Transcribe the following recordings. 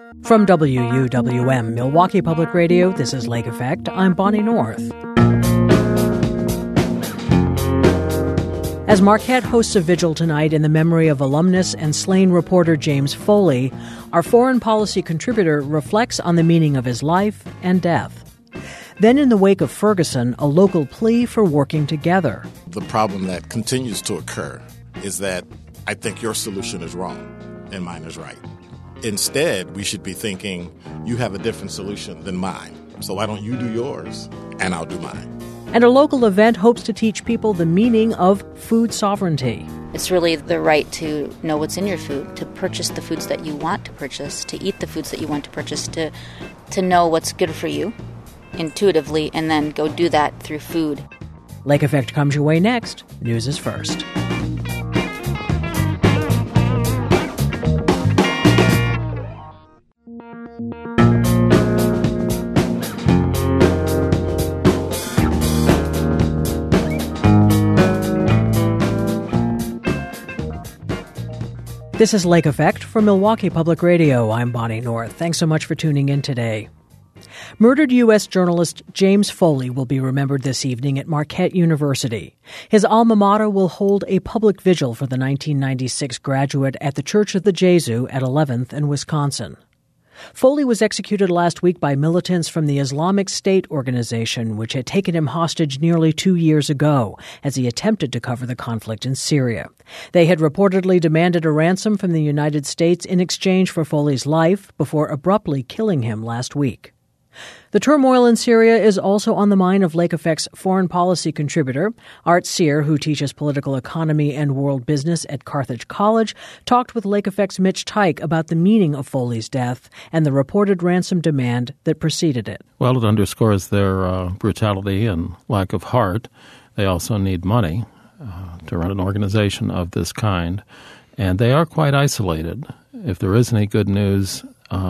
From WUWM, Milwaukee Public Radio, this is Lake Effect. I'm Bonnie North. As Marquette hosts a vigil tonight in the memory of alumnus and slain reporter James Foley, our foreign policy contributor reflects on the meaning of his life and death. Then in the wake of Ferguson, a local plea for working together. The problem that continues to occur is that I think your solution is wrong and mine is right. Instead, we should be thinking, you have a different solution than mine, so why don't you do yours and I'll do mine. And a local event hopes to teach people the meaning of food sovereignty. It's really the right to know what's in your food, to purchase the foods that you want to purchase, to eat the foods that you want to purchase, to know what's good for you intuitively, and then go do that through food. Lake Effect comes your way next. News is first. This is Lake Effect from Milwaukee Public Radio. I'm Bonnie North. Thanks so much for tuning in today. Murdered U.S. journalist James Foley will be remembered this evening at Marquette University. His alma mater will hold a public vigil for the 1996 graduate at the Church of the Jesu at 11th and Wisconsin. Foley was executed last week by militants from the Islamic State organization, which had taken him hostage nearly 2 years ago as he attempted to cover the conflict in Syria. They had reportedly demanded a ransom from the United States in exchange for Foley's life before abruptly killing him last week. The turmoil in Syria is also on the mind of Lake Effect's foreign policy contributor. Art Sear, who teaches political economy and world business at Carthage College, talked with Lake Effect's Mitch Teich about the meaning of Foley's death and the reported ransom demand that preceded it. Well, it underscores their brutality and lack of heart. They also need money to run an organization of this kind, and they are quite isolated. If there is any good news,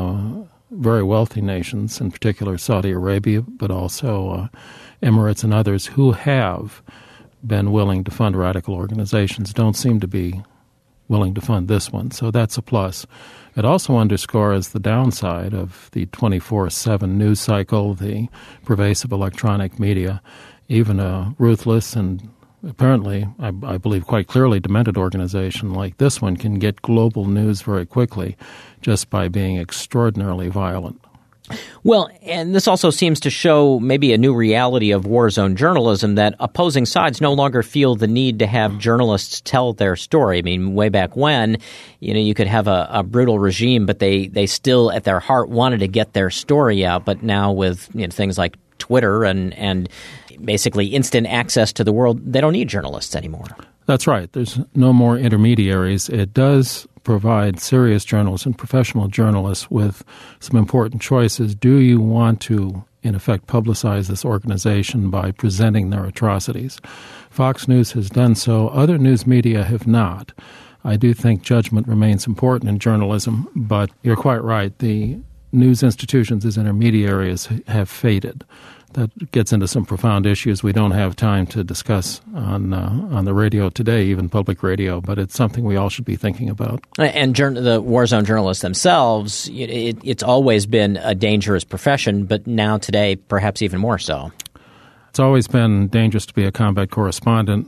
very wealthy nations, in particular Saudi Arabia, but also Emirates and others who have been willing to fund radical organizations, don't seem to be willing to fund this one. So that's a plus. It also underscores the downside of the 24/7 news cycle, the pervasive electronic media. Even a ruthless and apparently, I believe quite clearly, demented organization like this one can get global news very quickly just by being extraordinarily violent. Well, and this also seems to show maybe a new reality of war zone journalism, that opposing sides no longer feel the need to have journalists tell their story. I mean, way back when, you could have a brutal regime, but they still at their heart wanted to get their story out. But now with things like Twitter and basically instant access to the world, they don't need journalists anymore. That's right. There's no more intermediaries. It does provide serious journalists and professional journalists with some important choices. Do you want to, in effect, publicize this organization by presenting their atrocities? Fox News has done so. Other news media have not. I do think judgment remains important in journalism, but you're quite right. The news institutions as intermediaries have faded. That gets into some profound issues we don't have time to discuss on the radio today, even public radio, but it's something we all should be thinking about. And the war zone journalists themselves, it's always been a dangerous profession, but now today perhaps even more so. It's always been dangerous to be a combat correspondent,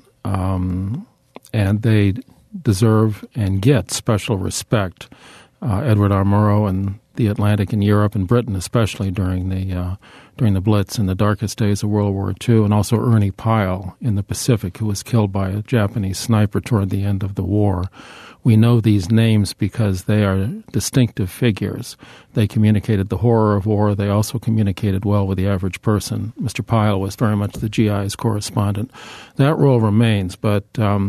and they deserve and get special respect. Edward R. Murrow and the Atlantic in Europe and Britain, especially during the Blitz in the darkest days of World War II, and also Ernie Pyle in the Pacific, who was killed by a Japanese sniper toward the end of the war. We know these names because they are distinctive figures. They communicated the horror of war. They also communicated well with the average person. Mr. Pyle was very much the GI's correspondent. That role remains, but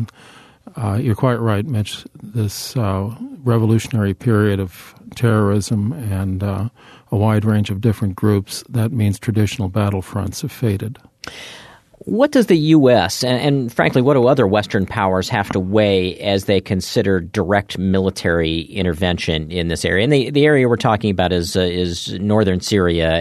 you're quite right, Mitch. This revolutionary period of terrorism and a wide range of different groups, that means traditional battlefronts have faded. What does the U.S. and frankly, what do other Western powers have to weigh as they consider direct military intervention in this area? And the area we're talking about is northern Syria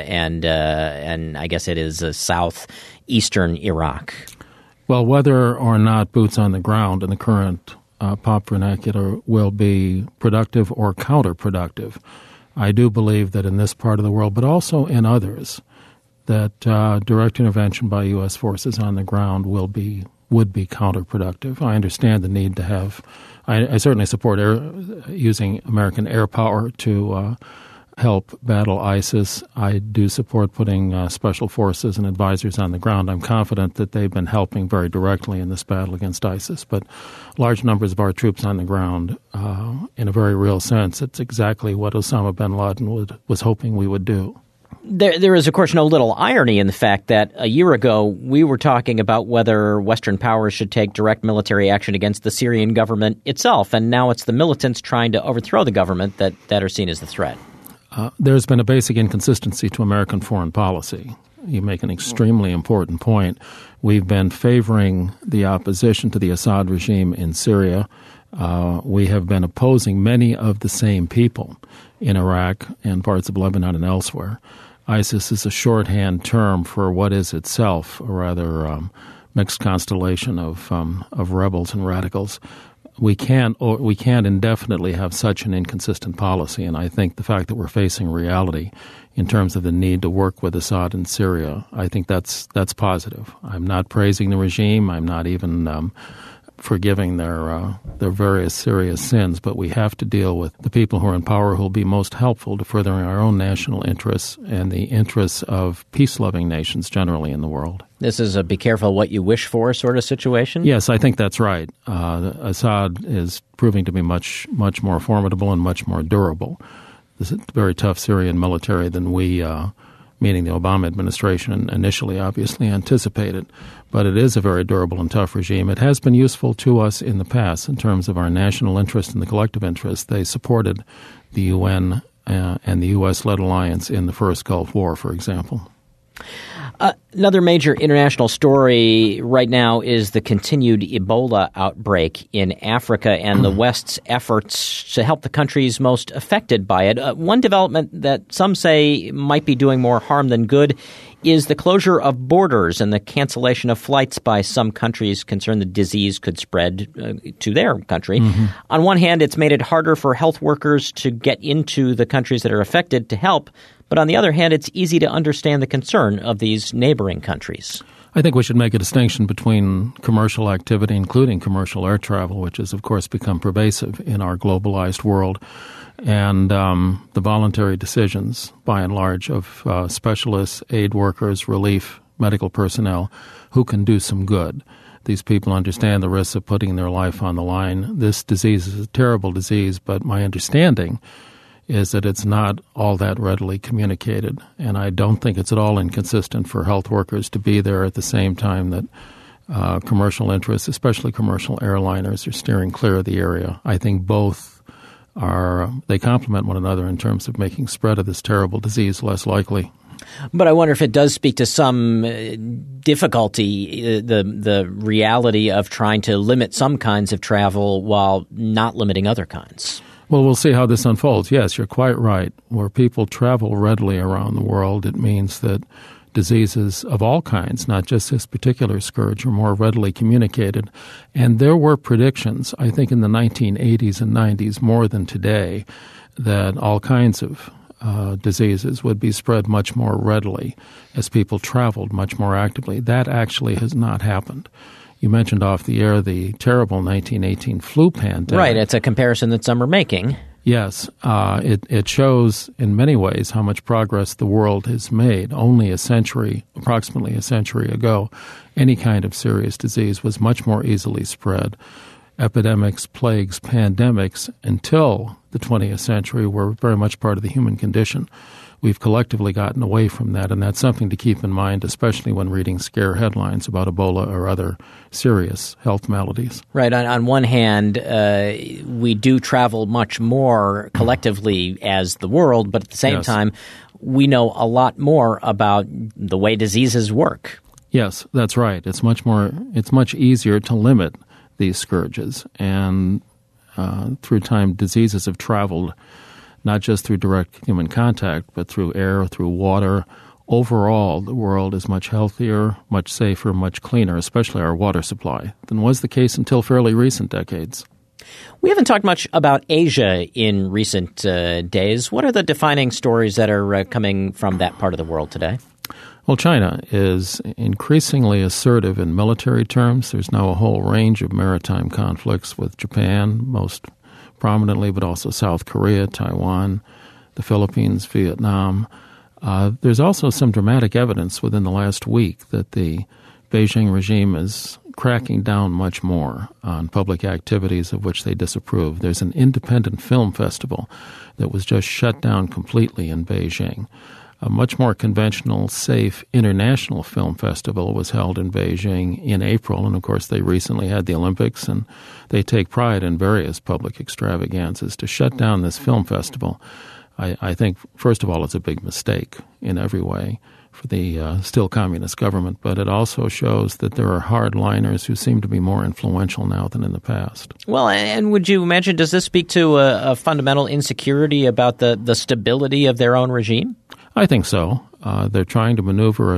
and I guess it is southeastern Iraq. Well, whether or not boots on the ground in the current pop vernacular will be productive or counterproductive, I do believe that in this part of the world, but also in others, that direct intervention by U.S. forces on the ground would be counterproductive. I understand the need to have. I certainly support using American air power to help battle ISIS. I do support putting special forces and advisors on the ground. I'm confident that they've been helping very directly in this battle against ISIS. But large numbers of our troops on the ground, in a very real sense, it's exactly what Osama bin Laden was hoping we would do. There is, of course, no little irony in the fact that a year ago we were talking about whether Western powers should take direct military action against the Syrian government itself, and now it's the militants trying to overthrow the government that are seen as the threat. There's been a basic inconsistency to American foreign policy. You make an extremely important point. We've been favoring the opposition to the Assad regime in Syria. We have been opposing many of the same people in Iraq and parts of Lebanon and elsewhere. ISIS is a shorthand term for what is itself a rather mixed constellation of rebels and radicals. We can't indefinitely have such an inconsistent policy, and I think the fact that we're facing reality in terms of the need to work with Assad in Syria, I think that's positive. I'm not praising the regime. I'm not even forgiving their various serious sins, but we have to deal with the people who are in power who will be most helpful to furthering our own national interests and the interests of peace-loving nations generally in the world. This is a be careful what you wish for sort of situation? Yes, I think that's right. Assad is proving to be much more formidable and much more durable. This is a very tough Syrian military than we, meaning the Obama administration, initially obviously anticipated. But it is a very durable and tough regime. It has been useful to us in the past in terms of our national interest and the collective interest. They supported the UN and the U.S.-led alliance in the first Gulf War, for example. Another major international story right now is the continued Ebola outbreak in Africa and the West's efforts to help the countries most affected by it. One development that some say might be doing more harm than good is the closure of borders and the cancellation of flights by some countries concerned the disease could spread to their country. Mm-hmm. On one hand, it's made it harder for health workers to get into the countries that are affected to help. But on the other hand, it's easy to understand the concern of these neighboring countries. I think we should make a distinction between commercial activity, including commercial air travel, which has, of course, become pervasive in our globalized world, and the voluntary decisions, by and large, of specialists, aid workers, relief, medical personnel, who can do some good. These people understand the risks of putting their life on the line. This disease is a terrible disease, but my understanding is that it's not all that readily communicated. And I don't think it's at all inconsistent for health workers to be there at the same time that commercial interests, especially commercial airliners, are steering clear of the area. I think both they complement one another in terms of making spread of this terrible disease less likely. But I wonder if it does speak to some difficulty, the reality of trying to limit some kinds of travel while not limiting other kinds. Well, we'll see how this unfolds. Yes, you're quite right. Where people travel readily around the world, it means that diseases of all kinds, not just this particular scourge, are more readily communicated. And there were predictions, I think in the 1980s and 90s, more than today, that all kinds of diseases would be spread much more readily as people traveled much more actively. That actually has not happened. You mentioned off the air the terrible 1918 flu pandemic. Right, it's a comparison that some are making. Yes, it shows in many ways how much progress the world has made. Only approximately a century ago, any kind of serious disease was much more easily spread. Epidemics, plagues, pandemics, until the 20th century were very much part of the human condition. We've collectively gotten away from that, and that's something to keep in mind, especially when reading scare headlines about Ebola or other serious health maladies. Right. On one hand, we do travel much more collectively as the world, but at the same time, we know a lot more about the way diseases work. Yes, that's right. It's much easier to limit these scourges, and through time, diseases have traveled not just through direct human contact, but through air, through water. Overall, the world is much healthier, much safer, much cleaner, especially our water supply, than was the case until fairly recent decades. We haven't talked much about Asia in recent days. What are the defining stories that are coming from that part of the world today? Well, China is increasingly assertive in military terms. There's now a whole range of maritime conflicts with Japan, most prominently, but also South Korea, Taiwan, the Philippines, Vietnam. There's also some dramatic evidence within the last week that the Beijing regime is cracking down much more on public activities of which they disapprove. There's an independent film festival that was just shut down completely in Beijing. A much more conventional, safe international film festival was held in Beijing in April, and of course they recently had the Olympics, and they take pride in various public extravaganzas. To shut down this film festival, I think, first of all, it's a big mistake in every way for the still communist government, but it also shows that there are hardliners who seem to be more influential now than in the past. Well, and would you imagine, does this speak to a fundamental insecurity about the stability of their own regime? I think so. They're trying to maneuver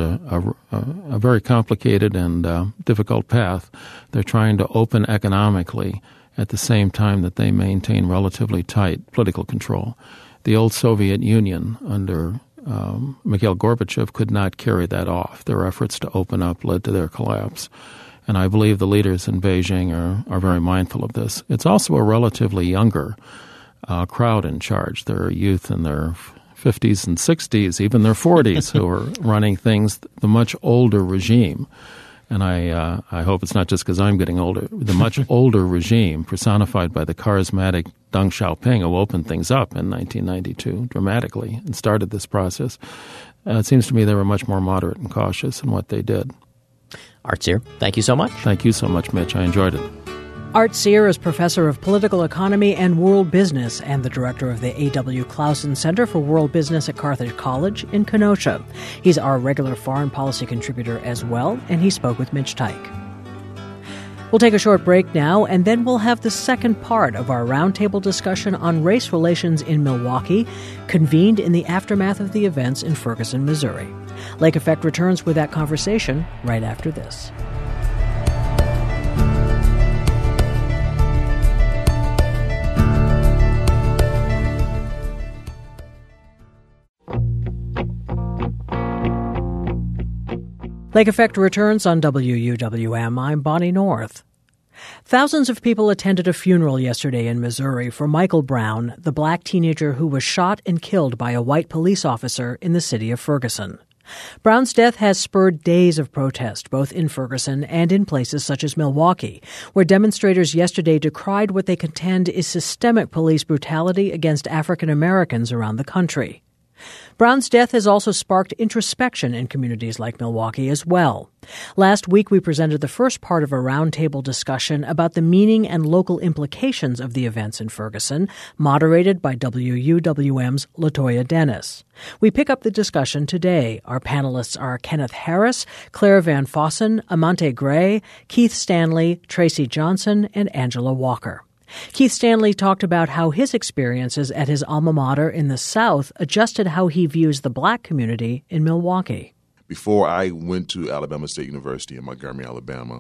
a very complicated and difficult path. They're trying to open economically at the same time that they maintain relatively tight political control. The old Soviet Union under Mikhail Gorbachev could not carry that off. Their efforts to open up led to their collapse. And I believe the leaders in Beijing are very mindful of this. It's also a relatively younger crowd in charge. There are youth in their 50s and 60s, even their 40s, who are running things, the much older regime. And I hope it's not just because I'm getting older. The much older regime, personified by the charismatic Deng Xiaoping, who opened things up in 1992 dramatically and started this process. It seems to me they were much more moderate and cautious in what they did. Art Cyr, thank you so much. Thank you so much, Mitch. I enjoyed it. Art Cyr is professor of political economy and world business and the director of the A.W. Clausen Center for World Business at Carthage College in Kenosha. He's our regular foreign policy contributor as well, and he spoke with Mitch Teich. We'll take a short break now, and then we'll have the second part of our roundtable discussion on race relations in Milwaukee, convened in the aftermath of the events in Ferguson, Missouri. Lake Effect returns with that conversation right after this. Lake Effect returns on WUWM. I'm Bonnie North. Thousands of people attended a funeral yesterday in Missouri for Michael Brown, the black teenager who was shot and killed by a white police officer in the city of Ferguson. Brown's death has spurred days of protest, both in Ferguson and in places such as Milwaukee, where demonstrators yesterday decried what they contend is systemic police brutality against African Americans around the country. Brown's death has also sparked introspection in communities like Milwaukee as well. Last week, we presented the first part of a roundtable discussion about the meaning and local implications of the events in Ferguson, moderated by WUWM's LaToya Dennis. We pick up the discussion today. Our panelists are Kenneth Harris, Claire Van Fossen, Amante Gray, Keith Stanley, Tracy Johnson, and Angela Walker. Keith Stanley talked about how his experiences at his alma mater in the South adjusted how he views the black community in Milwaukee. Before I went to Alabama State University in Montgomery, Alabama,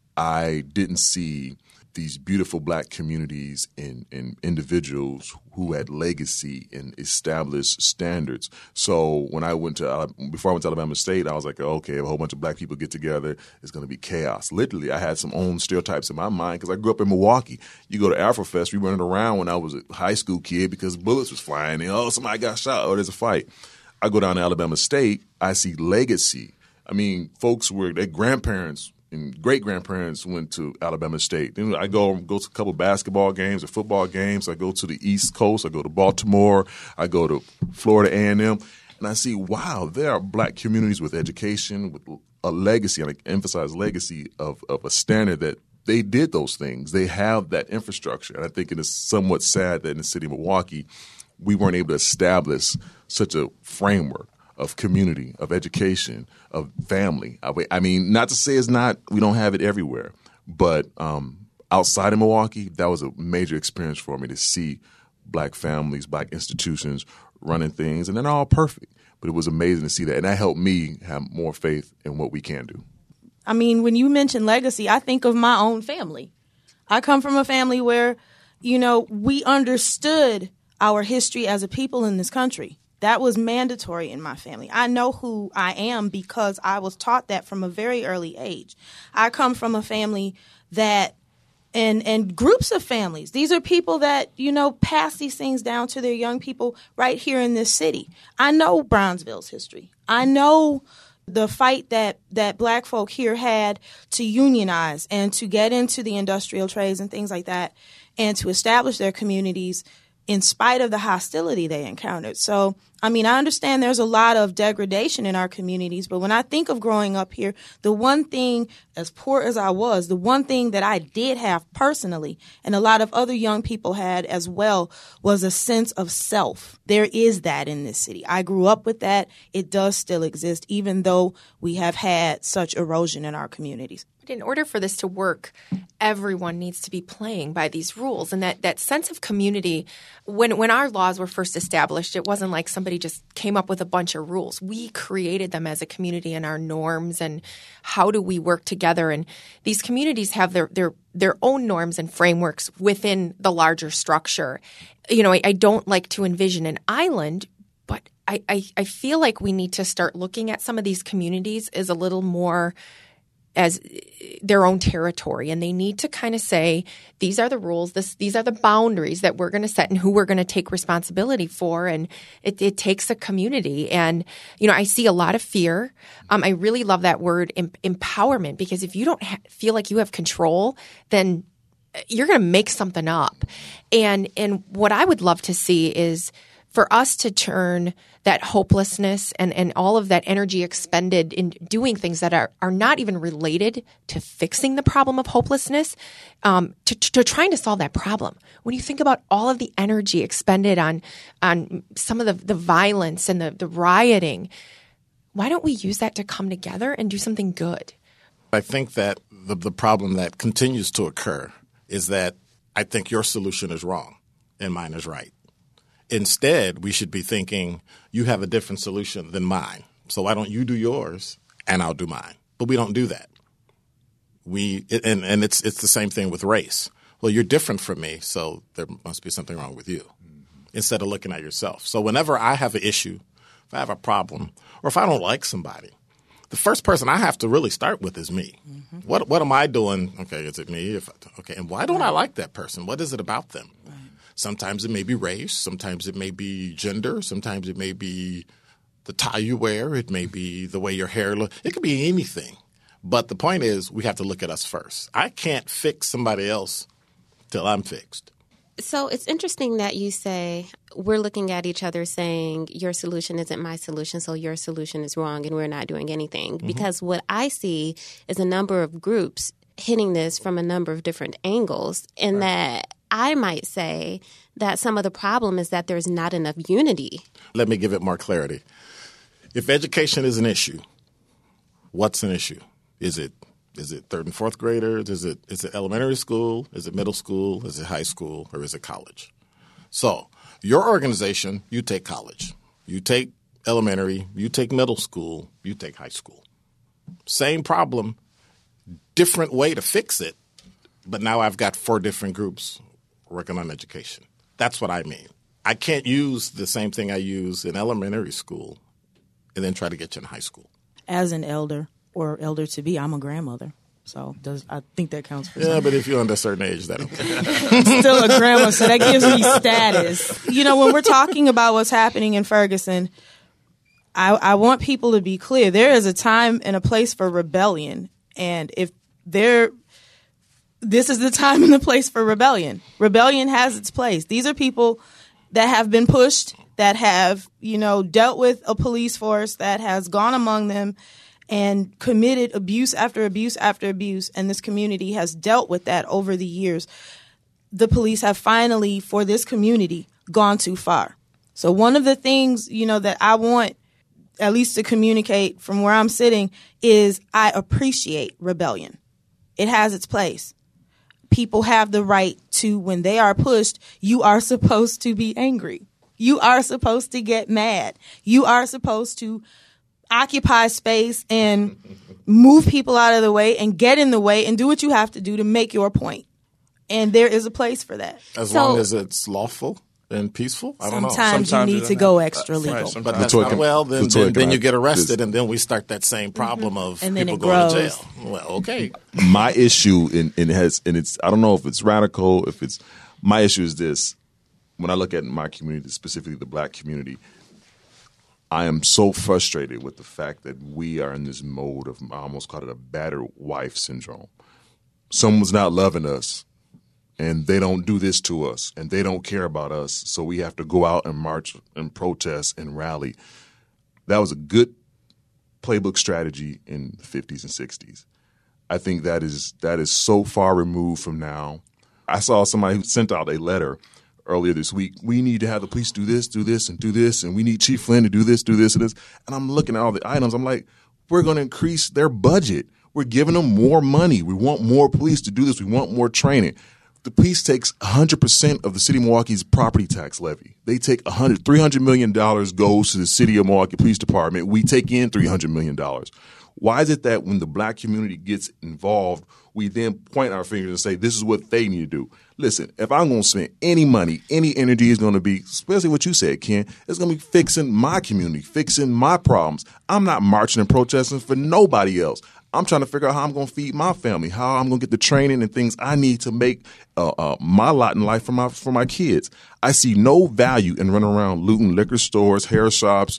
I didn't see these beautiful black communities and individuals who had legacy and established standards. So when before I went to Alabama State, I was like, okay, if a whole bunch of black people get together, it's going to be chaos. Literally, I had some own stereotypes in my mind because I grew up in Milwaukee. You go to AfroFest, we running around when I was a high school kid because bullets was flying and, somebody got shot or there's a fight. I go down to Alabama State, I see legacy. I mean, folks their grandparents and great-grandparents went to Alabama State. Then I go to a couple basketball games or football games. I go to the East Coast. I go to Baltimore. I go to Florida A&M. And I see, wow, there are black communities with education, with a legacy, and I emphasize legacy of a standard that they did those things. They have that infrastructure. And I think it is somewhat sad that in the city of Milwaukee, we weren't able to establish such a framework of community, of education, of family. I mean, not to say we don't have it everywhere, but outside of Milwaukee, that was a major experience for me to see black families, black institutions running things, and they're not all perfect, but it was amazing to see that, and that helped me have more faith in what we can do. I mean, when you mention legacy, I think of my own family. I come from a family where we understood our history as a people in this country. That was mandatory in my family. I know who I am because I was taught that from a very early age. I come from a family that, and groups of families, these are people that, pass these things down to their young people right here in this city. I know Brownsville's history. I know the fight that black folk here had to unionize and to get into the industrial trades and things like that and to establish their communities in spite of the hostility they encountered. So, I understand there's a lot of degradation in our communities, but when I think of growing up here, the one thing, as poor as I was, the one thing that I did have personally, and a lot of other young people had as well, was a sense of self. There is that in this city. I grew up with that. It does still exist, even though we have had such erosion in our communities. But in order for this to work, everyone needs to be playing by these rules. And that sense of community, when our laws were first established, it wasn't like somebody just came up with a bunch of rules. We created them as a community and our norms and how do we work together. And these communities have their own norms and frameworks within the larger structure. I don't like to envision an island, but I feel like we need to start looking at some of these communities as a little more as their own territory, and they need to kind of say, these are the rules, these are the boundaries that we're going to set and who we're going to take responsibility for, and it takes a community. And, I see a lot of fear. I really love that word empowerment, because if you don't feel like you have control, then you're going to make something up. And what I would love to see is for us to turn that hopelessness and all of that energy expended in doing things that are not even related to fixing the problem of hopelessness, to trying to solve that problem. When you think about all of the energy expended on some of the violence and the rioting, why don't we use that to come together and do something good? I think that the problem that continues to occur is that I think your solution is wrong and mine is right. Instead, we should be thinking, you have a different solution than mine. So why don't you do yours and I'll do mine? But we don't do that. And it's the same thing with race. Well, you're different from me, so there must be something wrong with you, instead of looking at yourself. So whenever I have an issue, if I have a problem, or if I don't like somebody, the first person I have to really start with is me. Mm-hmm. What am I doing? Okay, is it me? And why don't I like that person? What is it about them? Right. Sometimes it may be race. Sometimes it may be gender. Sometimes it may be the tie you wear. It may be the way your hair looks. It could be anything. But the point is, we have to look at us first. I can't fix somebody else till I'm fixed. So it's interesting that you say we're looking at each other saying your solution isn't my solution, so your solution is wrong and we're not doing anything. Mm-hmm. Because what I see is a number of groups hitting this from a number of different angles, and that I might say that some of the problem is that there's not enough unity. Let me give it more clarity. If education is an issue, what's an issue? Is it third and fourth graders? Is it elementary school? Is it middle school? Is it high school? Or is it college? So your organization, you take college. You take elementary. You take middle school. You take high school. Same problem, different way to fix it. But now I've got 4 different groups working on education. That's what I mean. I can't use the same thing I use in elementary school and then try to get you in high school. As an elder or elder to be, I'm a grandmother. So I think that counts for something. Yeah, but if you're under a certain age, that don't count. Still a grandma, so that gives me status. When we're talking about what's happening in Ferguson, I want people to be clear. There is a time and a place for rebellion. And this is the time and the place for rebellion. Rebellion has its place. These are people that have been pushed, that have, dealt with a police force that has gone among them and committed abuse after abuse after abuse. And this community has dealt with that over the years. The police have finally, for this community, gone too far. So one of the things, that I want at least to communicate from where I'm sitting is I appreciate rebellion. It has its place. People have the right to, when they are pushed, you are supposed to be angry. You are supposed to get mad. You are supposed to occupy space and move people out of the way and get in the way and do what you have to do to make your point. And there is a place for that. As long as it's lawful and peaceful. I don't know. Sometimes you need to go extra legal. Right, but that's not well. Then you get arrested, and then we start that same problem of and people then going to jail. Well, okay. My issue, and it's I don't know if it's radical, my issue is this. When I look at my community, specifically the black community, I am so frustrated with the fact that we are in this mode of, I almost call it a battered wife syndrome. Someone's not loving us, and they don't do this to us, and they don't care about us, so we have to go out and march and protest and rally. That was a good playbook strategy in the 50s and 60s. I think that is so far removed from now. I saw somebody who sent out a letter earlier this week. We need to have the police do this, and do this, and we need Chief Flynn to do this, and this. And I'm looking at all the items. I'm like, we're going to increase their budget. We're giving them more money. We want more police to do this. We want more training. The police takes 100% of the city of Milwaukee's property tax levy. They take $300 million goes to the city of Milwaukee Police Department. We take in $300 million. Why is it that when the black community gets involved, we then point our fingers and say, this is what they need to do? Listen, if I'm going to spend any money, any energy is going to be, especially what you said, Ken, it's going to be fixing my community, fixing my problems. I'm not marching and protesting for nobody else. I'm trying to figure out how I'm going to feed my family, how I'm going to get the training and things I need to make my lot in life for my kids. I see no value in running around looting liquor stores, hair shops,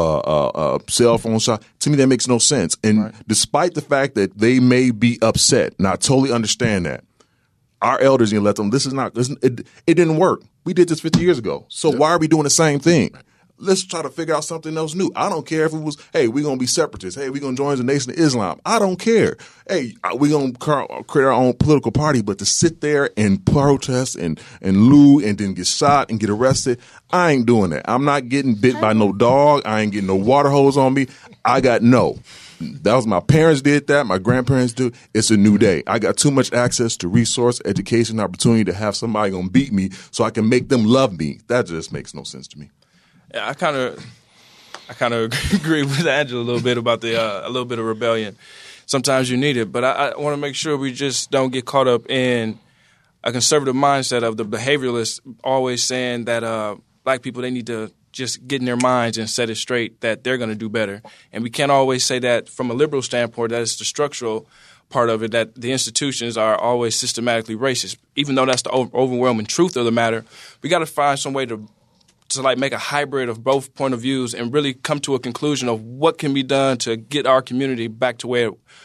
cell phone shops. To me, that makes no sense. And despite the fact that they may be upset, and I totally understand that, our elders need to let them. It didn't work. We did this 50 years ago. So why are we doing the same thing? Let's try to figure out something else new. I don't care if it was, hey, we're going to be separatists. Hey, we're going to join the Nation of Islam. I don't care. Hey, we're going to create our own political party. But to sit there and protest and loot and then get shot and get arrested, I ain't doing that. I'm not getting bit by no dog. I ain't getting no water hose on me. That was my parents did that. My grandparents do. It's a new day. I got too much access to resource, education, opportunity to have somebody going to beat me so I can make them love me. That just makes no sense to me. Yeah, I kind of agree with Angela a little bit about a little bit of rebellion. Sometimes you need it, but I want to make sure we just don't get caught up in a conservative mindset of the behavioralists always saying that black people, they need to just get in their minds and set it straight that they're going to do better. And we can't always say that from a liberal standpoint. That is the structural part of it, that the institutions are always systematically racist. Even though that's the overwhelming truth of the matter, we got to find some way to make a hybrid of both point of views and really come to a conclusion of what can be done to get our community back to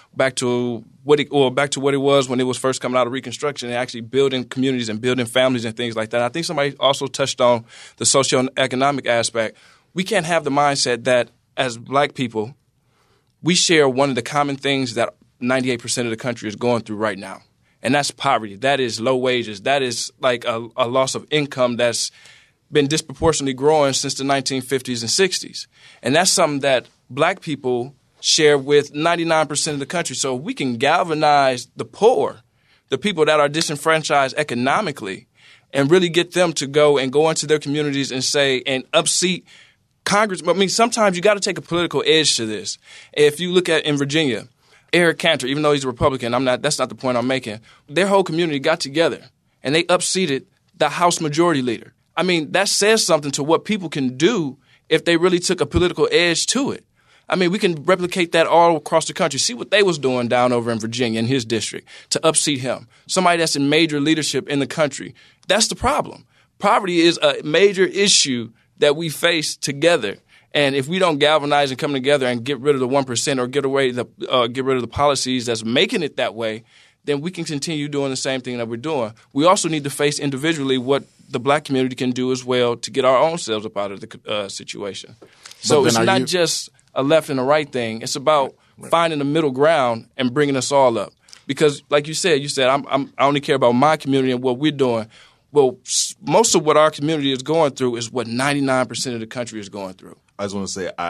what it was when it was first coming out of Reconstruction, and actually building communities and building families and things like that. I think somebody also touched on the socioeconomic aspect. We can't have the mindset that as black people, we share one of the common things that 98% of the country is going through right now, and that's poverty. That is low wages. That is like a loss of income that's been disproportionately growing since the 1950s and 60s. And that's something that black people share with 99% of the country. So we can galvanize the poor, the people that are disenfranchised economically, and really get them to go into their communities and say and upseat Congress. I mean, sometimes you got to take a political edge to this. If you look at in Virginia, Eric Cantor, even though he's a Republican, that's not the point I'm making. Their whole community got together and they upseated the House Majority Leader. I mean, that says something to what people can do if they really took a political edge to it. I mean, we can replicate that all across the country. See what they was doing down over in Virginia in his district to upseat him. Somebody that's in major leadership in the country. That's the problem. Poverty is a major issue that we face together. And if we don't galvanize and come together and get rid of the 1% or get rid of the policies that's making it that way, then we can continue doing the same thing that we're doing. We also need to face individually what the black community can do as well to get our own selves up out of the situation. So it's not just a left and a right thing. It's about finding the middle ground and bringing us all up. Because like you said, I only care about my community and what we're doing. Well, most of what our community is going through is what 99% of the country is going through. I just want to say,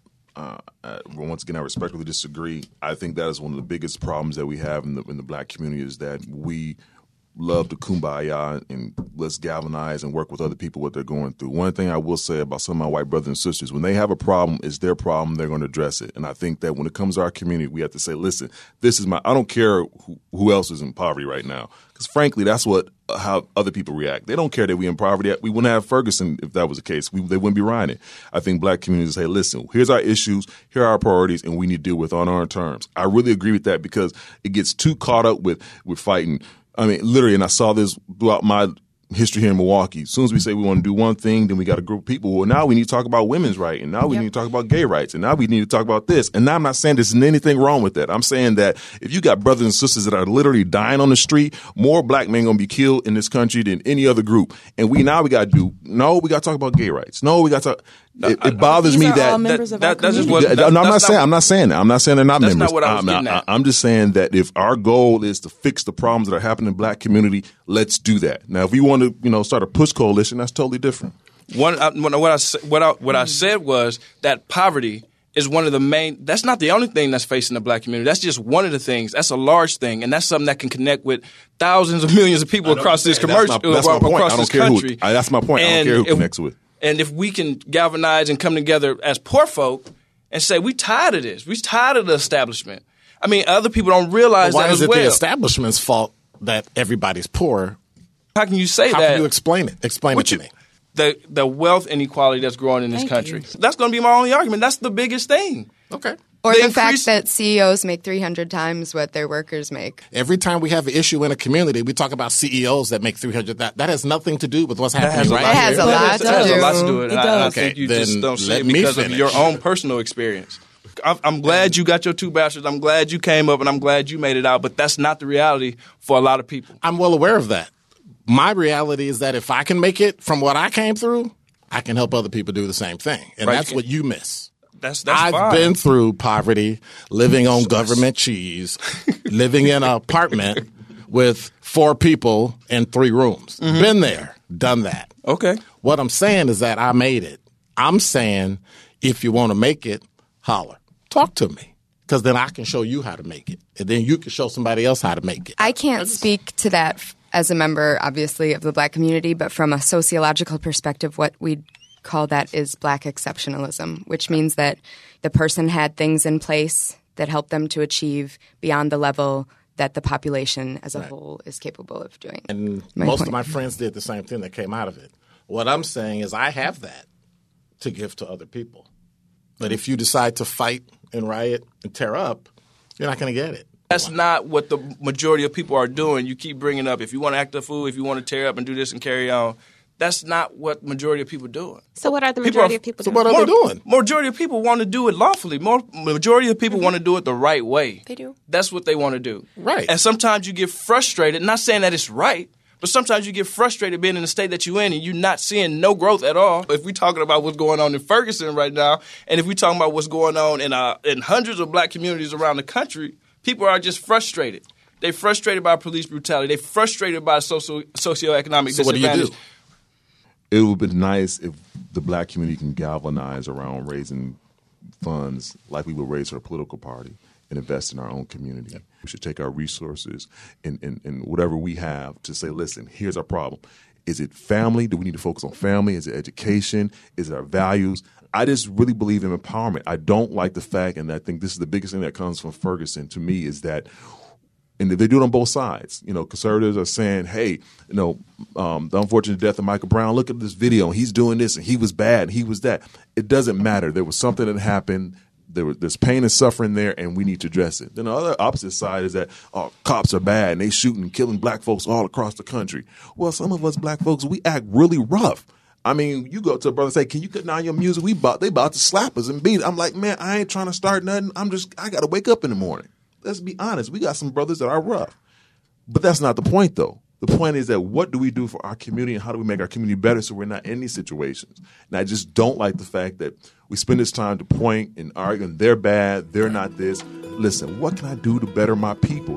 once again, I respectfully disagree. I think that is one of the biggest problems that we have in the black community is that we love to kumbaya and let's galvanize and work with other people what they're going through. One thing I will say about some of my white brothers and sisters, when they have a problem, it's their problem. They're going to address it. And I think that when it comes to our community, we have to say, listen, this is I don't care who else is in poverty right now. Because frankly, that's how other people react. They don't care that we're in poverty. We wouldn't have Ferguson if that was the case. They wouldn't be rioting. I think black communities say, listen, here's our issues, here are our priorities, and we need to deal with on our terms. I really agree with that because it gets too caught up with fighting. I mean, literally, and I saw this throughout my history here in Milwaukee. As soon as we say we want to do one thing, then we got a group of people. Well, now we need to talk about women's rights, and now we need to talk about gay rights, and now we need to talk about this. And now I'm not saying there's anything wrong with that. I'm saying that if you got brothers and sisters that are literally dying on the street, more black men going to be killed in this country than any other group. And we got to talk about gay rights. No, we got to. It bothers me that I'm not saying that. I'm not saying they're not members. That's not what I was getting at. I'm just saying that if our goal is to fix the problems that are happening in the black community, let's do that. Now, if we want to, start a push coalition, that's totally different. What I said was that poverty is one of the main. That's not the only thing that's facing the black community. That's just one of the things. That's a large thing, and that's something that can connect with thousands of millions of people across this commercial across this country. That's my point. I don't care who connects with. And if we can galvanize and come together as poor folk and say, we tired of this. We tired of the establishment. I mean, other people don't realize that as well. Why is it the establishment's fault that everybody's poor? How can you say that? How can you explain it? Explain it to me. The wealth inequality that's growing in this country. That's going to be my only argument. That's the biggest thing. Okay. Or the fact that CEOs make 300 times what their workers make. Every time we have an issue in a community, we talk about CEOs that make 300. That has nothing to do with what's happening right now. It has a lot to do with it. I think you just don't see it because of your own personal experience. I'm glad you got your 2 bachelors. I'm glad you came up, and I'm glad you made it out. But that's not the reality for a lot of people. I'm well aware of that. My reality is that if I can make it from what I came through, I can help other people do the same thing. And that's what you miss. I've been through poverty, living on government cheese, living in an apartment with 4 people and 3 rooms. Mm-hmm. Been there, done that. Okay. What I'm saying is that I made it. I'm saying if you want to make it, holler. Talk to me. Because then I can show you how to make it. And then you can show somebody else how to make it. I can't speak to that as a member, obviously, of the black community, but from a sociological perspective, what we'd call that is black exceptionalism, which means that the person had things in place that helped them to achieve beyond the level that the population as a whole is capable of doing. And most of my friends did the same thing that came out of it. What I'm saying is I have that to give to other people. But if you decide to fight and riot and tear up, you're not going to get it. That's not what the majority of people are doing. You keep bringing up if you want to act a fool, if you want to tear up and do this and carry on. That's not what majority of people are doing. So what are the majority of people doing? So what are they doing? Majority of people want to do it lawfully. Majority of people want to do it the right way. They do. That's what they want to do. Right. And sometimes you get frustrated, not saying that it's right, but sometimes you get frustrated being in the state that you're in and you're not seeing no growth at all. If we're talking about what's going on in Ferguson right now, and if we're talking about what's going on in hundreds of black communities around the country, people are just frustrated. They're frustrated by police brutality. They're frustrated by socioeconomic disadvantage. So what do you do? It would be nice if the black community can galvanize around raising funds like we would raise for a political party and invest in our own community. Yep. We should take our resources and whatever we have to say, listen, here's our problem. Is it family? Do we need to focus on family? Is it education? Is it our values? I just really believe in empowerment. I don't like the fact, and I think this is the biggest thing that comes from Ferguson to me, is that and they do it on both sides. Conservatives are saying, hey, the unfortunate death of Michael Brown, look at this video. He's doing this and he was bad and he was that. It doesn't matter. There was something that happened. There's pain and suffering there, and we need to address it. Then the other opposite side is that cops are bad and they shooting and killing black folks all across the country. Well, some of us black folks, we act really rough. I mean, you go to a brother and say, can you cut down your music? They about to slap us and beat us. I'm like, man, I ain't trying to start nothing. I got to wake up in the morning. Let's be honest. We got some brothers that are rough. But that's not the point, though. The point is that what do we do for our community and how do we make our community better so we're not in these situations? And I just don't like the fact that we spend this time to point and argue, and they're bad, they're not this. Listen, what can I do to better my people?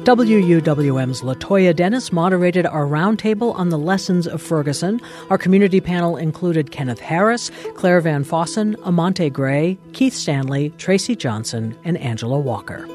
WUWM's LaToya Dennis moderated our roundtable on the lessons of Ferguson. Our community panel included Kenneth Harris, Claire Van Fossen, Amante Gray, Keith Stanley, Tracy Johnson, and Angela Walker.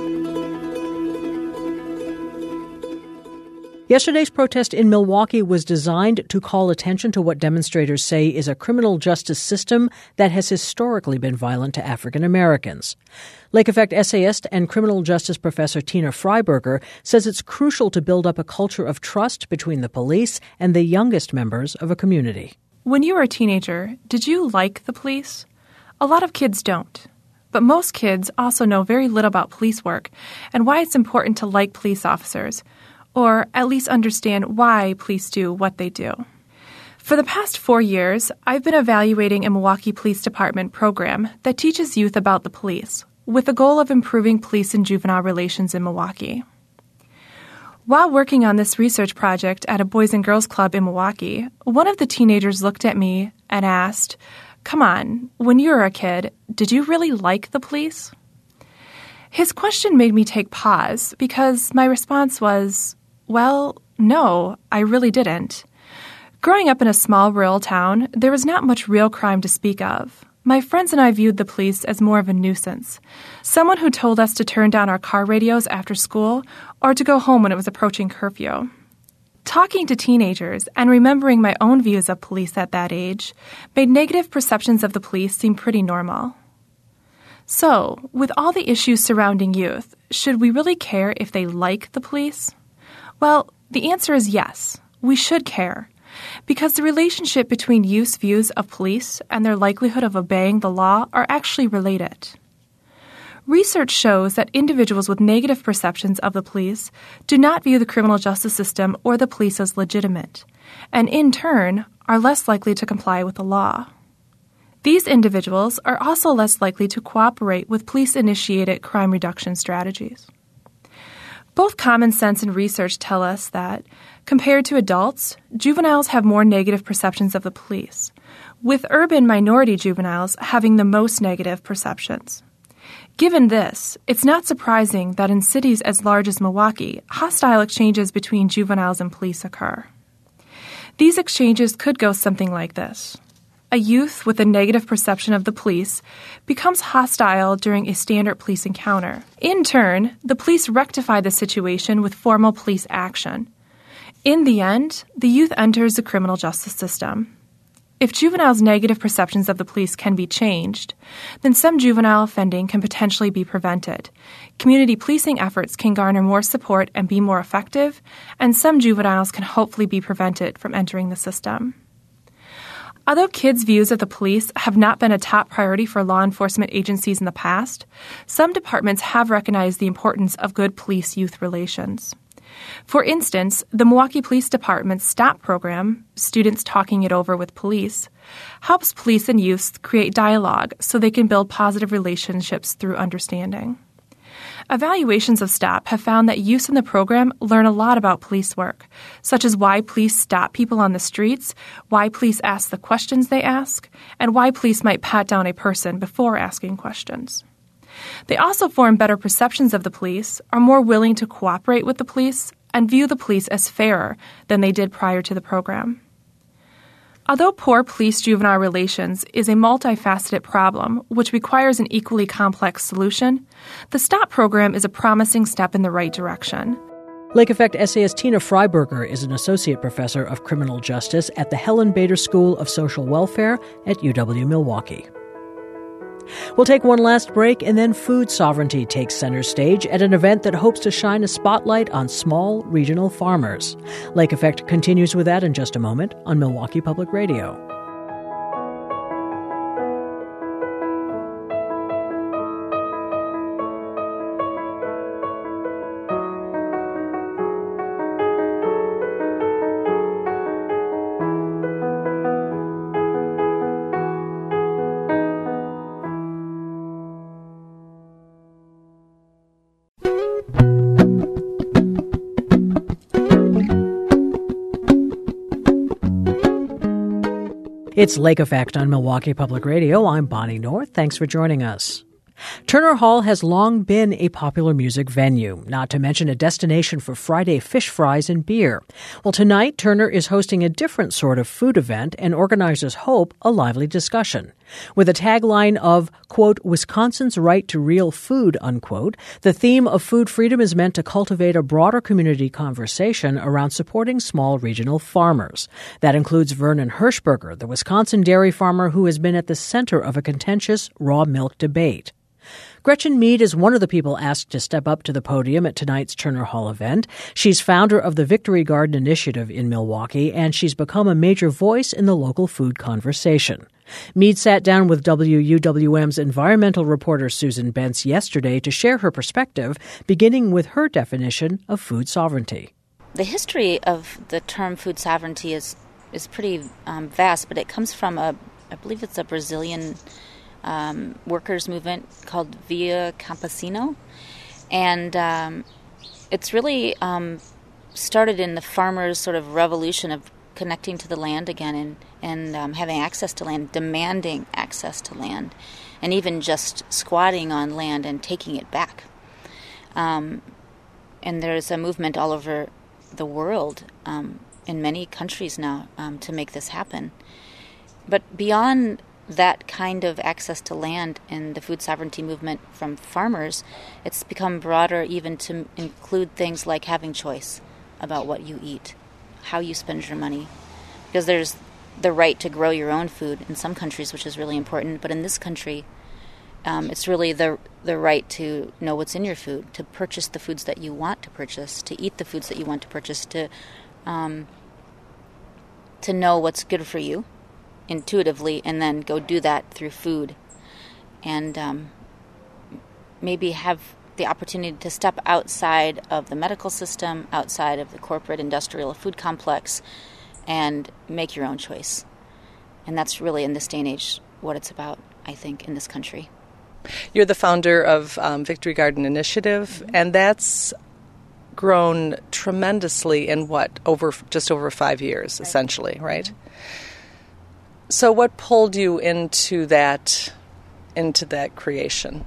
Yesterday's protest in Milwaukee was designed to call attention to what demonstrators say is a criminal justice system that has historically been violent to African Americans. Lake Effect essayist and criminal justice professor Tina Freiberger says it's crucial to build up a culture of trust between the police and the youngest members of a community. When you were a teenager, did you like the police? A lot of kids don't. But most kids also know very little about police work and why it's important to like police officers, or at least understand why police do what they do. For the past 4 years, I've been evaluating a Milwaukee Police Department program that teaches youth about the police, with the goal of improving police and juvenile relations in Milwaukee. While working on this research project at a Boys and Girls Club in Milwaukee, one of the teenagers looked at me and asked, "Come on, when you were a kid, did you really like the police?" His question made me take pause because my response was, well, no, I really didn't. Growing up in a small rural town, there was not much real crime to speak of. My friends and I viewed the police as more of a nuisance, someone who told us to turn down our car radios after school or to go home when it was approaching curfew. Talking to teenagers and remembering my own views of police at that age made negative perceptions of the police seem pretty normal. So, with all the issues surrounding youth, should we really care if they like the police? Well, the answer is yes, we should care, because the relationship between youth's views of police and their likelihood of obeying the law are actually related. Research shows that individuals with negative perceptions of the police do not view the criminal justice system or the police as legitimate, and in turn are less likely to comply with the law. These individuals are also less likely to cooperate with police-initiated crime reduction strategies. Both common sense and research tell us that, compared to adults, juveniles have more negative perceptions of the police, with urban minority juveniles having the most negative perceptions. Given this, it's not surprising that in cities as large as Milwaukee, hostile exchanges between juveniles and police occur. These exchanges could go something like this. A youth with a negative perception of the police becomes hostile during a standard police encounter. In turn, the police rectify the situation with formal police action. In the end, the youth enters the criminal justice system. If juveniles' negative perceptions of the police can be changed, then some juvenile offending can potentially be prevented. Community policing efforts can garner more support and be more effective, and some juveniles can hopefully be prevented from entering the system. Although kids' views of the police have not been a top priority for law enforcement agencies in the past, some departments have recognized the importance of good police-youth relations. For instance, the Milwaukee Police Department's STOP program, Students Talking It Over with Police, helps police and youth create dialogue so they can build positive relationships through understanding. Evaluations of STOP have found that youth in the program learn a lot about police work, such as why police stop people on the streets, why police ask the questions they ask, and why police might pat down a person before asking questions. They also form better perceptions of the police, are more willing to cooperate with the police, and view the police as fairer than they did prior to the program. Although poor police-juvenile relations is a multifaceted problem which requires an equally complex solution, the STOP program is a promising step in the right direction. Lake Effect essayist Tina Freiberger is an associate professor of criminal justice at the Helen Bader School of Social Welfare at UW-Milwaukee. We'll take one last break, and then food sovereignty takes center stage at an event that hopes to shine a spotlight on small regional farmers. Lake Effect continues with that in just a moment on Milwaukee Public Radio. It's Lake Effect on Milwaukee Public Radio. I'm Bonnie North. Thanks for joining us. Turner Hall has long been a popular music venue, not to mention a destination for Friday fish fries and beer. Well, tonight, Turner is hosting a different sort of food event, and organizers hope a lively discussion. With a tagline of, quote, Wisconsin's right to real food, unquote, the theme of food freedom is meant to cultivate a broader community conversation around supporting small regional farmers. That includes Vernon Hershberger, the Wisconsin dairy farmer who has been at the center of a contentious raw milk debate. Gretchen Mead is one of the people asked to step up to the podium at tonight's Turner Hall event. She's founder of the Victory Garden Initiative in Milwaukee, and she's become a major voice in the local food conversation. Mead sat down with WUWM's environmental reporter Susan Bentz yesterday to share her perspective, beginning with her definition of food sovereignty. The history of the term food sovereignty is pretty vast, but it comes from I believe it's a Brazilian workers' movement called Via Campesino, and it's really started in the farmers' sort of revolution of connecting to the land again and having access to land, demanding access to land, and even just squatting on land and taking it back. And there's a movement all over the world, in many countries now, to make this happen. But beyond that kind of access to land in the food sovereignty movement from farmers, it's become broader even to include things like having choice about what you eat, how you spend your money. Because there's the right to grow your own food in some countries, which is really important, but in this country, it's really the right to know what's in your food, to purchase the foods that you want to purchase, to eat the foods that you want to purchase, to know what's good for you intuitively, and then go do that through food, and maybe have the opportunity to step outside of the medical system, outside of the corporate industrial food complex, and make your own choice. And that's really, in this day and age, what it's about, I think, in this country. You're the founder of Victory Garden Initiative, and that's grown tremendously in just over 5 years, essentially, right? So what pulled you into that creation?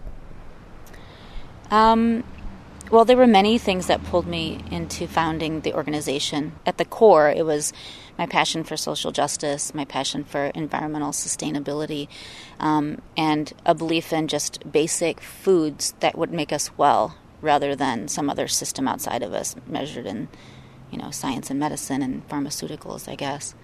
Well, there were many things that pulled me into founding the organization. At the core, it was my passion for social justice, my passion for environmental sustainability, and a belief in just basic foods that would make us well, rather than some other system outside of us, measured in, science and medicine and pharmaceuticals, I guess.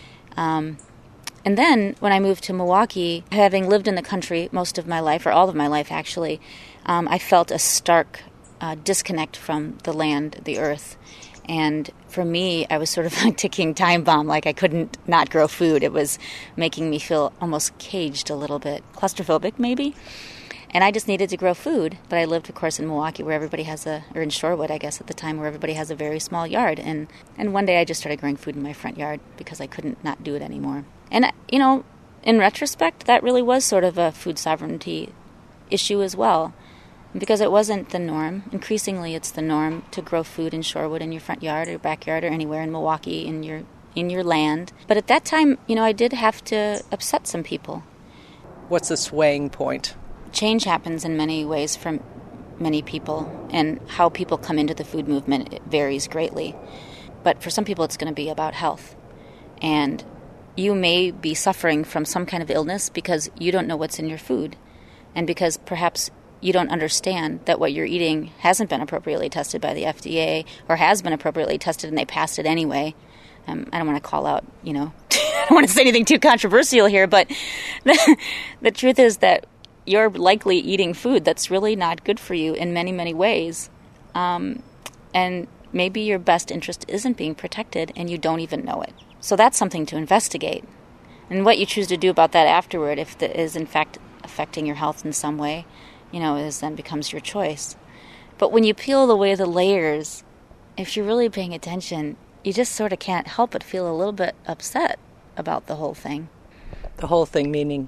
And then when I moved to Milwaukee, having lived in the country most of my life, or all of my life actually, I felt a stark disconnect from the land, the earth. And for me, I was sort of a ticking time bomb, like I couldn't not grow food. It was making me feel almost caged a little bit, claustrophobic maybe. And I just needed to grow food. But I lived, of course, in Milwaukee, where everybody has or in Shorewood, I guess, at the time, where everybody has a very small yard. And one day I just started growing food in my front yard because I couldn't not do it anymore. And, in retrospect, that really was sort of a food sovereignty issue as well, because it wasn't the norm. Increasingly, it's the norm to grow food in Shorewood in your front yard or backyard or anywhere in Milwaukee in your land. But at that time, I did have to upset some people. What's the swaying point? Change happens in many ways for many people, and how people come into the food movement, it varies greatly. But for some people, it's going to be about health. And you may be suffering from some kind of illness because you don't know what's in your food, and because perhaps you don't understand that what you're eating hasn't been appropriately tested by the FDA, or has been appropriately tested and they passed it anyway. I don't want to call out, I don't want to say anything too controversial here, but the truth is that you're likely eating food that's really not good for you in many, many ways. And maybe your best interest isn't being protected and you don't even know it. So that's something to investigate. And what you choose to do about that afterward, if it is in fact affecting your health in some way, then becomes your choice. But when you peel away the layers, if you're really paying attention, you just sort of can't help but feel a little bit upset about the whole thing. The whole thing meaning?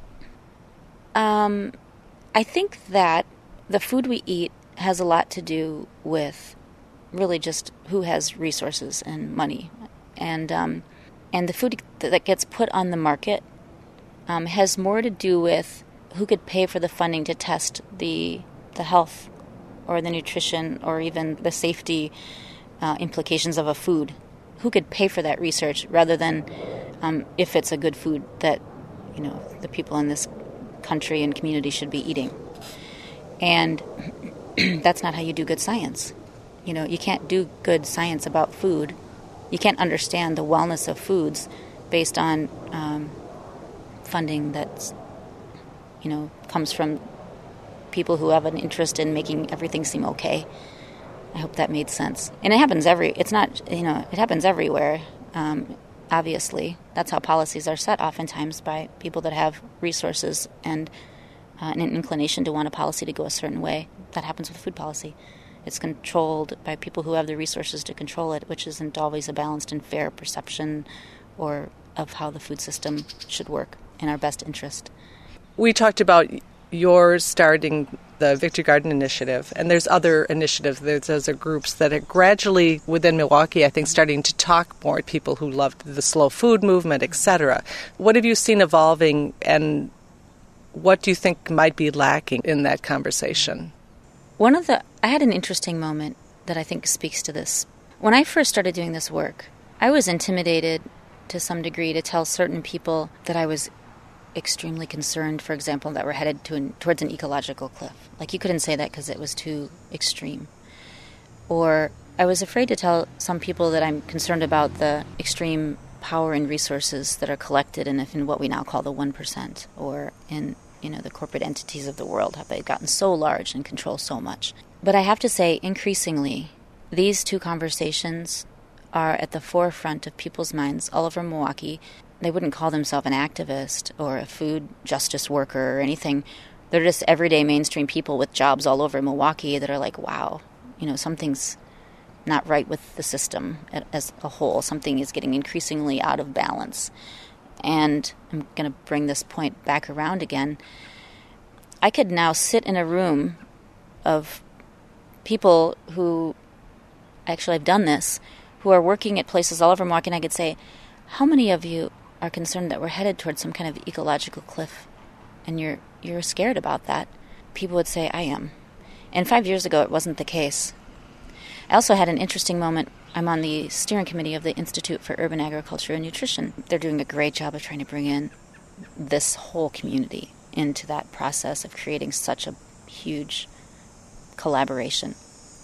I think that the food we eat has a lot to do with really just who has resources and money. And the food that gets put on the market has more to do with who could pay for the funding to test the health or the nutrition or even the safety implications of a food? Who could pay for that research rather than if it's a good food that, the people in this country and community should be eating? And that's not how you do good science. You can't do good science about food. You can't understand the wellness of foods based on funding that's, comes from people who have an interest in making everything seem okay. I hope that made sense. And it happens it happens everywhere. Obviously, that's how policies are set oftentimes, by people that have resources and an inclination to want a policy to go a certain way. That happens with food policy. It's controlled by people who have the resources to control it, which isn't always a balanced and fair perception or of how the food system should work in our best interest. We talked about yours starting the Victory Garden Initiative, and there's other initiatives. There's other groups that are gradually within Milwaukee, I think, starting to talk more to people who loved the slow food movement, etc. What have you seen evolving, and what do you think might be lacking in that conversation? I had an interesting moment that I think speaks to this. When I first started doing this work, I was intimidated to some degree to tell certain people that I was extremely concerned, for example, that we're headed towards an ecological cliff. Like, you couldn't say that because it was too extreme. Or I was afraid to tell some people that I'm concerned about the extreme power and resources that are collected in what we now call the 1%, or in the corporate entities of the world, how they've gotten so large and control so much. But I have to say, increasingly, these two conversations are at the forefront of people's minds all over Milwaukee. They wouldn't call themselves an activist or a food justice worker or anything. They're just everyday mainstream people with jobs all over Milwaukee that are like, wow, something's not right with the system as a whole. Something is getting increasingly out of balance. And I'm going to bring this point back around again. I could now sit in a room of people who, actually I've done this, who are working at places all over Milwaukee, and I could say, how many of you are concerned that we're headed towards some kind of ecological cliff, and you're scared about that? People would say, I am. And 5 years ago, it wasn't the case. I also had an interesting moment. I'm on the steering committee of the Institute for Urban Agriculture and Nutrition. They're doing a great job of trying to bring in this whole community into that process of creating such a huge collaboration.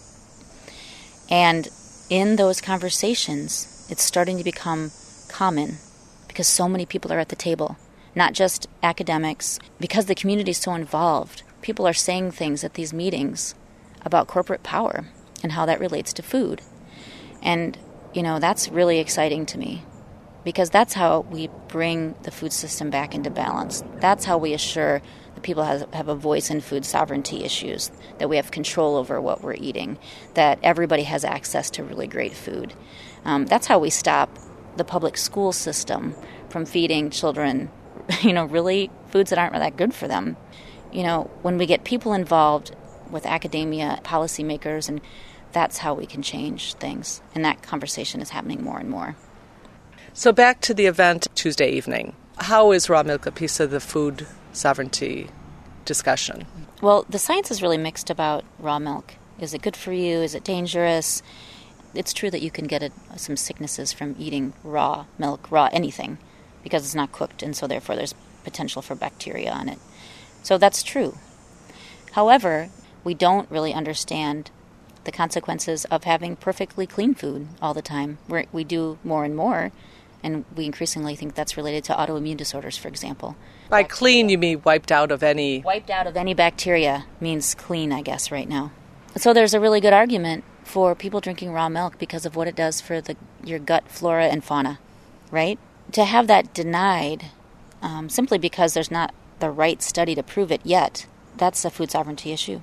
And in those conversations, it's starting to become common because so many people are at the table, not just academics. Because the community is so involved, people are saying things at these meetings about corporate power and how that relates to food. And, that's really exciting to me, because that's how we bring the food system back into balance. That's how we assure that people have a voice in food sovereignty issues, that we have control over what we're eating, that everybody has access to really great food. That's how we stop the public school system from feeding children, really foods that aren't that good for them. When we get people involved with academia, policymakers, and that's how we can change things. And that conversation is happening more and more. So back to the event Tuesday evening. How is raw milk a piece of the food sovereignty discussion? Well, the science is really mixed about raw milk. Is it good for you? Is it dangerous? It's true that you can get some sicknesses from eating raw milk, raw anything, because it's not cooked, and so therefore there's potential for bacteria on it. So that's true. However, we don't really understand the consequences of having perfectly clean food all the time. We do more and more, and we increasingly think that's related to autoimmune disorders, for example. By clean, you mean wiped out of any... Wiped out of any bacteria means clean, I guess, right now. So there's a really good argument for people drinking raw milk because of what it does for your gut flora and fauna, right? To have that denied simply because there's not the right study to prove it yet, that's a food sovereignty issue.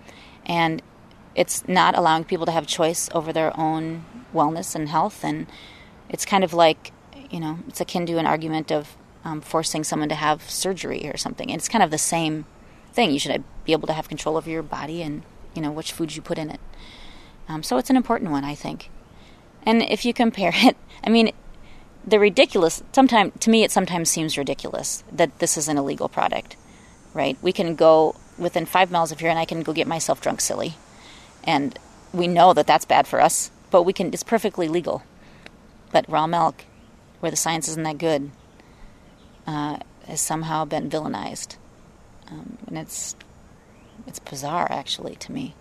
And it's not allowing people to have choice over their own wellness and health. And it's kind of like, it's akin to an argument of forcing someone to have surgery or something. And it's kind of the same thing. You should be able to have control over your body and, which foods you put in it. So it's an important one, I think. And if you compare it, to me it sometimes seems ridiculous that this is an illegal product. right? We can go within 5 miles of here and I can go get myself drunk silly. And we know that that's bad for us, but it's perfectly legal. But raw milk, where the science isn't that good, has somehow been villainized. And it's bizarre, actually, to me.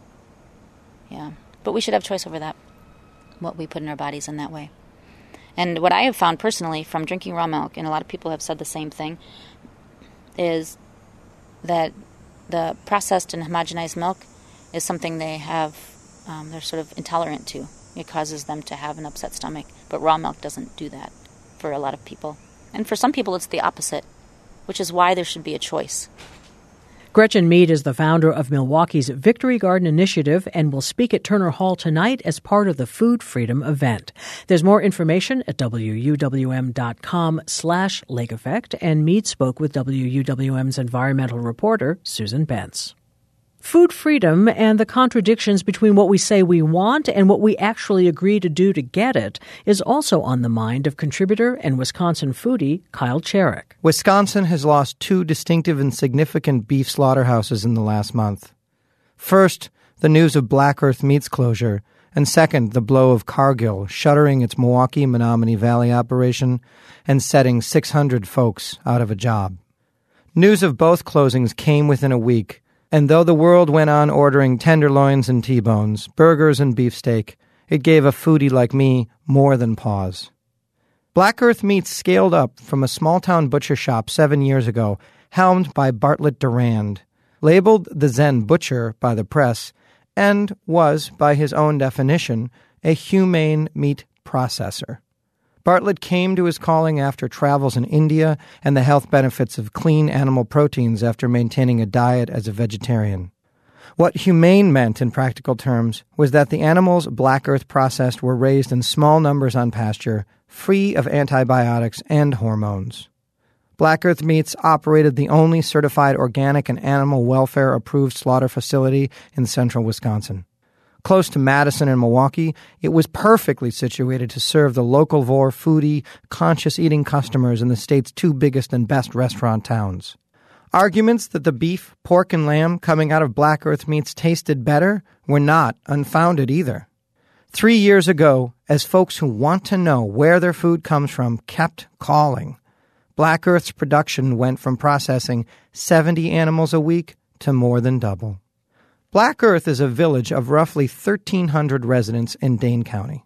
Yeah. But we should have choice over that, what we put in our bodies in that way. And what I have found personally from drinking raw milk, and a lot of people have said the same thing, is that the processed and homogenized milk is something they're sort of intolerant to. It causes them to have an upset stomach. But raw milk doesn't do that for a lot of people. And for some people, it's the opposite, which is why there should be a choice. Gretchen Mead is the founder of Milwaukee's Victory Garden Initiative and will speak at Turner Hall tonight as part of the Food Freedom event. There's more information at wuwm.com/lake effect, and Mead spoke with WUWM's environmental reporter, Susan Bentz. Food freedom and the contradictions between what we say we want and what we actually agree to do to get it is also on the mind of contributor and Wisconsin foodie Kyle Cherrick. Wisconsin has lost 2 distinctive and significant beef slaughterhouses in the last month. First, the news of Black Earth Meats closure, and second, the blow of Cargill shuttering its Milwaukee-Menominee Valley operation and setting 600 folks out of a job. News of both closings came within a week, and though the world went on ordering tenderloins and T-bones, burgers and beefsteak, it gave a foodie like me more than pause. Black Earth Meats scaled up from a small-town butcher shop 7 years ago, helmed by Bartlett Durand, labeled the Zen Butcher by the press, and was, by his own definition, a humane meat processor. Bartlett came to his calling after travels in India and the health benefits of clean animal proteins after maintaining a diet as a vegetarian. What humane meant in practical terms was that the animals Black Earth processed were raised in small numbers on pasture, free of antibiotics and hormones. Black Earth Meats operated the only certified organic and animal welfare-approved slaughter facility in central Wisconsin. Close to Madison and Milwaukee, it was perfectly situated to serve the localvore, foodie, conscious-eating customers in the state's 2 biggest and best restaurant towns. Arguments that the beef, pork, and lamb coming out of Black Earth Meats tasted better were not unfounded either. 3 years ago, as folks who want to know where their food comes from kept calling, Black Earth's production went from processing 70 animals a week to more than double. Black Earth is a village of roughly 1,300 residents in Dane County.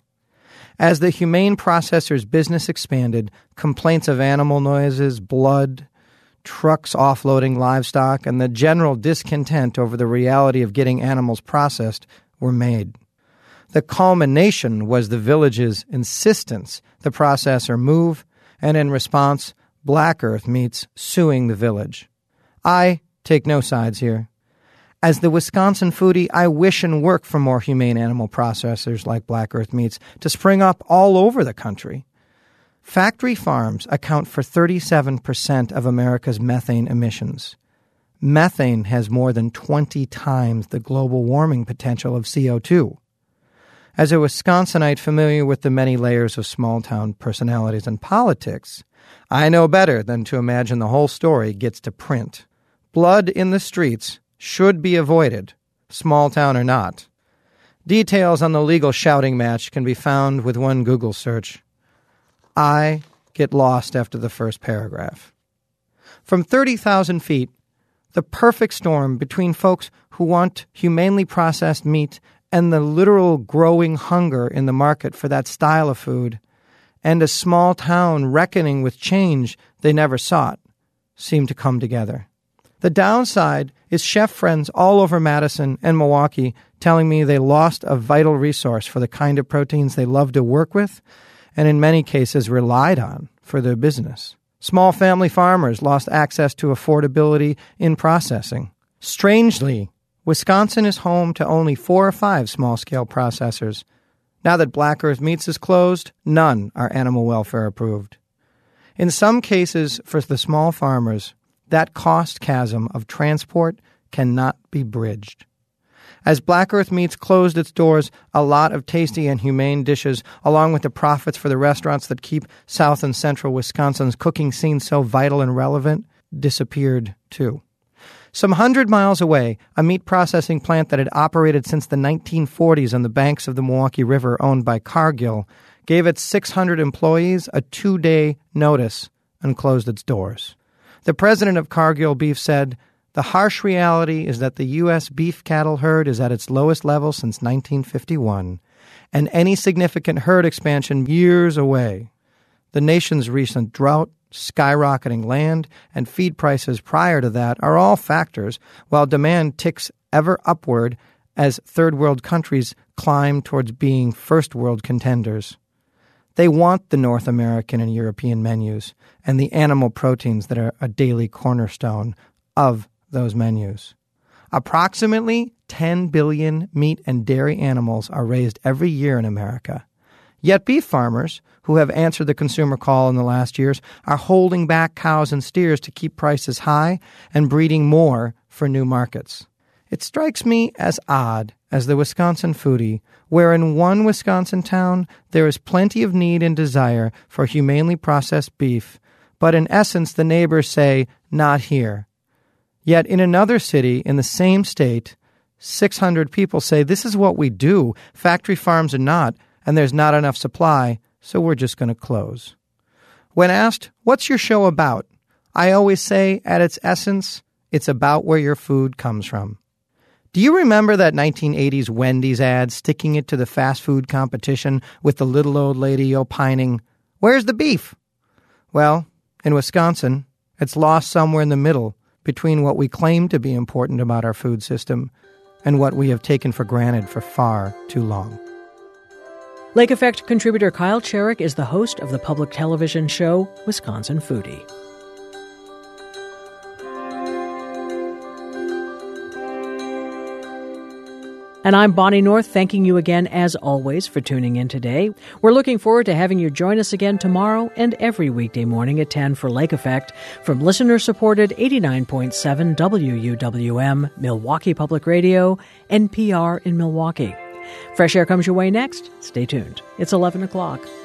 As the humane processor's business expanded, complaints of animal noises, blood, trucks offloading livestock, and the general discontent over the reality of getting animals processed were made. The culmination was the village's insistence the processor move, and in response, Black Earth Meats suing the village. I take no sides here. As the Wisconsin foodie, I wish and work for more humane animal processors like Black Earth Meats to spring up all over the country. Factory farms account for 37% of America's methane emissions. Methane has more than 20 times the global warming potential of CO2. As a Wisconsinite familiar with the many layers of small-town personalities and politics, I know better than to imagine the whole story gets to print. Blood in the streets should be avoided, small town or not. Details on the legal shouting match can be found with one Google search. I get lost after the first paragraph. From 30,000 feet, the perfect storm between folks who want humanely processed meat and the literal growing hunger in the market for that style of food, and a small town reckoning with change they never sought, seem to come together. The downside is chef friends all over Madison and Milwaukee telling me they lost a vital resource for the kind of proteins they love to work with and in many cases relied on for their business. Small family farmers lost access to affordability in processing. Strangely, Wisconsin is home to only 4 or 5 small-scale processors. Now that Black Earth Meats is closed, none are animal welfare approved. In some cases, for the small farmers, that cost chasm of transport cannot be bridged. As Black Earth Meats closed its doors, a lot of tasty and humane dishes, along with the profits for the restaurants that keep South and Central Wisconsin's cooking scene so vital and relevant, disappeared too. Some 100 miles away, a meat processing plant that had operated since the 1940s on the banks of the Milwaukee River, owned by Cargill, gave its 600 employees a 2-day notice and closed its doors. The president of Cargill Beef said, "The harsh reality is that the U.S. beef cattle herd is at its lowest level since 1951, and any significant herd expansion years away. The nation's recent drought, skyrocketing land, and feed prices prior to that are all factors, while demand ticks ever upward as third-world countries climb towards being first-world contenders. They want the North American and European menus and the animal proteins that are a daily cornerstone of those menus. Approximately 10 billion meat and dairy animals are raised every year in America. Yet beef farmers, who have answered the consumer call in the last years, are holding back cows and steers to keep prices high and breeding more for new markets. It strikes me as odd, as the Wisconsin foodie, where in one Wisconsin town there is plenty of need and desire for humanely processed beef, but in essence the neighbors say, not here. Yet in another city in the same state, 600 people say, this is what we do, factory farms are not, and there's not enough supply, so we're just going to close. When asked, what's your show about? I always say, at its essence, it's about where your food comes from. Do you remember that 1980s Wendy's ad sticking it to the fast food competition with the little old lady opining, "Where's the beef?" Well, in Wisconsin, it's lost somewhere in the middle between what we claim to be important about our food system and what we have taken for granted for far too long. Lake Effect contributor Kyle Cherrick is the host of the public television show Wisconsin Foodie. And I'm Bonnie North, thanking you again, as always, for tuning in today. We're looking forward to having you join us again tomorrow and every weekday morning at 10 for Lake Effect from listener-supported 89.7 WUWM, Milwaukee Public Radio, NPR in Milwaukee. Fresh Air comes your way next. Stay tuned. It's 11 o'clock.